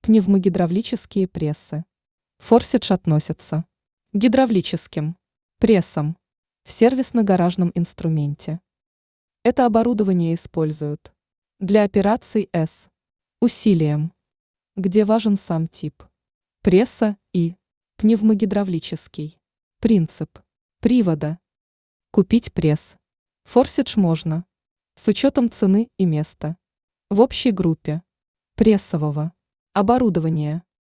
Пневмогидравлические прессы. Форсидж относится к гидравлическим прессам в сервисно-гаражном инструменте. Это оборудование используют для операций с усилием, где важен сам тип пресса и пневмогидравлический принцип привода. Купить пресс Форсидж можно с учетом цены и места в общей группе прессового оборудования.